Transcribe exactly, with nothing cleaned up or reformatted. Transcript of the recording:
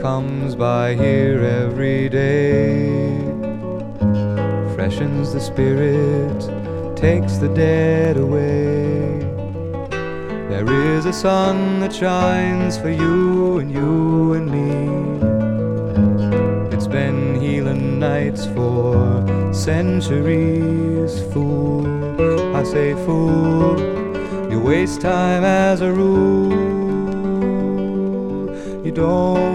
comes by here every day, freshens the spirit, takes the dead away. There is a sun that shines for you and you and me. It's been healing nights for centuries. Fool, I say fool, you waste time as a rule. You don't